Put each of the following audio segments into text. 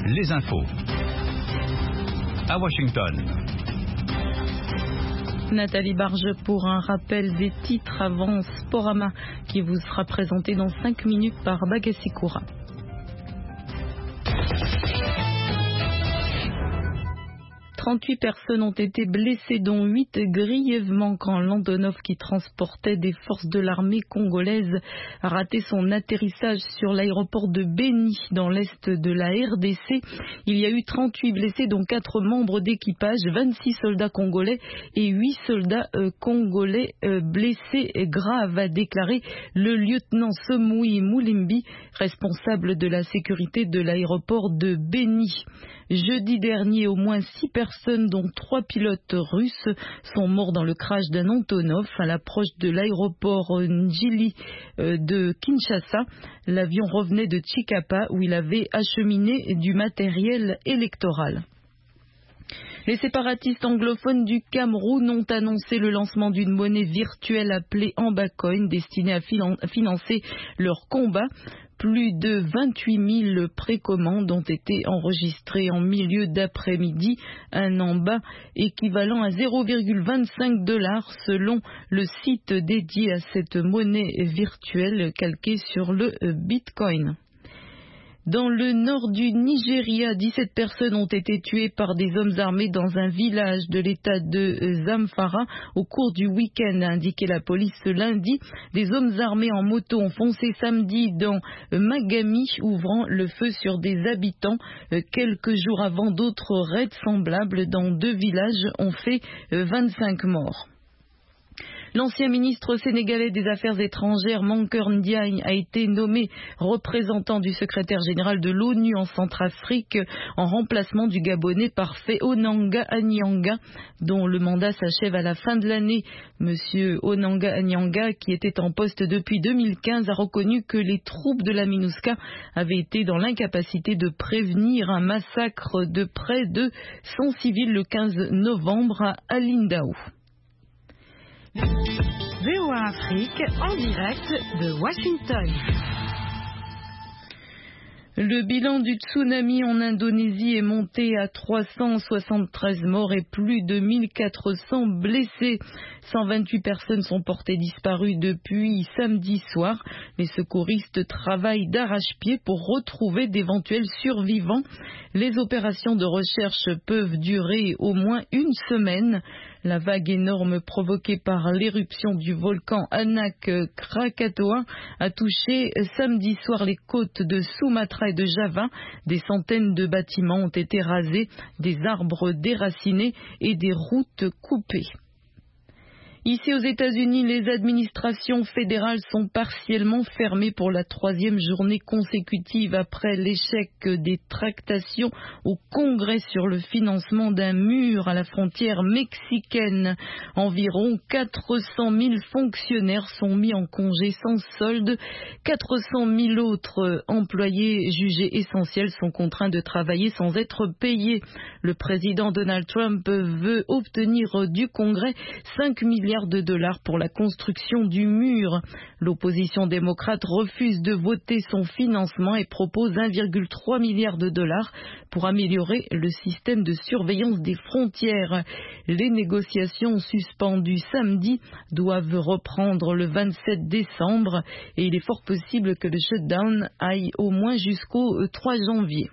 les infos. À Washington. Nathalie Barge pour un rappel des titres avant Sporama qui vous sera présenté dans 5 minutes par Bagassi-Koura. 38 personnes ont été blessées, dont 8 grièvement quand l'Antonov qui transportait des forces de l'armée congolaise a raté son atterrissage sur l'aéroport de Beni dans l'est de la RDC. Il y a eu 38 blessés, dont 4 membres d'équipage, 26 soldats congolais et 8 soldats congolais blessés graves, a déclaré le lieutenant Somoui Moulimbi, responsable de la sécurité de l'aéroport de Beni. Jeudi dernier, au moins 6 personnes, dont 3 pilotes russes, sont morts dans le crash d'un Antonov à l'approche de l'aéroport Njili de Kinshasa. L'avion revenait de Chikapa où il avait acheminé du matériel électoral. Les séparatistes anglophones du Cameroun ont annoncé le lancement d'une monnaie virtuelle appelée Ambacoin, destinée à financer leur combat. Plus de 28 000 précommandes ont été enregistrées en milieu d'après-midi, un Amba équivalent à 0,25 $ selon le site dédié à cette monnaie virtuelle calquée sur le Bitcoin. Dans le nord du Nigeria, 17 personnes ont été tuées par des hommes armés dans un village de l'état de Zamfara au cours du week-end, a indiqué la police ce lundi. Des hommes armés en moto ont foncé samedi dans Magami, ouvrant le feu sur des habitants. Quelques jours avant, d'autres raids semblables dans 2 villages ont fait 25 morts. L'ancien ministre sénégalais des Affaires étrangères, Mankeur Ndiaye, a été nommé représentant du secrétaire général de l'ONU en Centrafrique en remplacement du Gabonais parfait Onanga Anyanga, dont le mandat s'achève à la fin de l'année. Monsieur Onanga Anyanga, qui était en poste depuis 2015, a reconnu que les troupes de la MINUSCA avaient été dans l'incapacité de prévenir un massacre de près de 100 civils le 15 novembre à Alindaou. VOA Afrique en direct de Washington. Le bilan du tsunami en Indonésie est monté à 373 morts et plus de 1400 blessés. 128 personnes sont portées disparues depuis samedi soir. Les secouristes travaillent d'arrache-pied pour retrouver d'éventuels survivants. Les opérations de recherche peuvent durer au moins une semaine. La vague énorme provoquée par l'éruption du volcan Anak Krakatoa a touché samedi soir les côtes de Sumatra et de Java. Des centaines de bâtiments ont été rasés, des arbres déracinés et des routes coupées. Ici aux États-Unis, les administrations fédérales sont partiellement fermées pour la 3e journée consécutive après l'échec des tractations au Congrès sur le financement d'un mur à la frontière mexicaine. Environ 400 000 fonctionnaires sont mis en congé sans solde. 400 000 autres employés jugés essentiels sont contraints de travailler sans être payés. Le président Donald Trump veut obtenir du Congrès 5 milliards de dollars pour la construction du mur. L'opposition démocrate refuse de voter son financement et propose 1,3 milliard de dollars pour améliorer le système de surveillance des frontières. Les négociations suspendues samedi doivent reprendre le 27 décembre et il est fort possible que le shutdown aille au moins jusqu'au 3 janvier.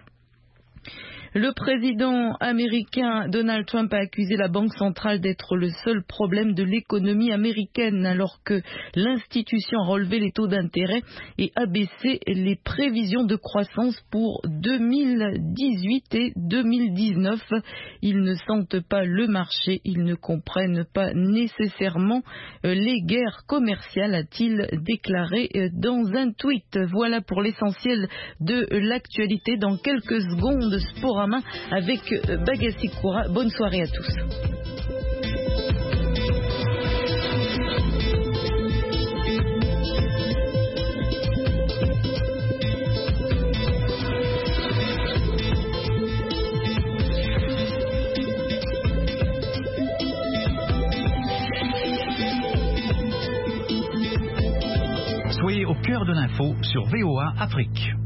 Le président américain Donald Trump a accusé la Banque centrale d'être le seul problème de l'économie américaine, alors que l'institution a relevé les taux d'intérêt et abaissé les prévisions de croissance pour 2018 et 2019. Ils ne sentent pas le marché, ils ne comprennent pas nécessairement les guerres commerciales, a-t-il déclaré dans un tweet. Voilà pour l'essentiel de l'actualité. Dans quelques secondes, Sporama avec Bagassi-Koura. Bonne soirée à tous. Soyez au cœur de l'info sur VOA Afrique.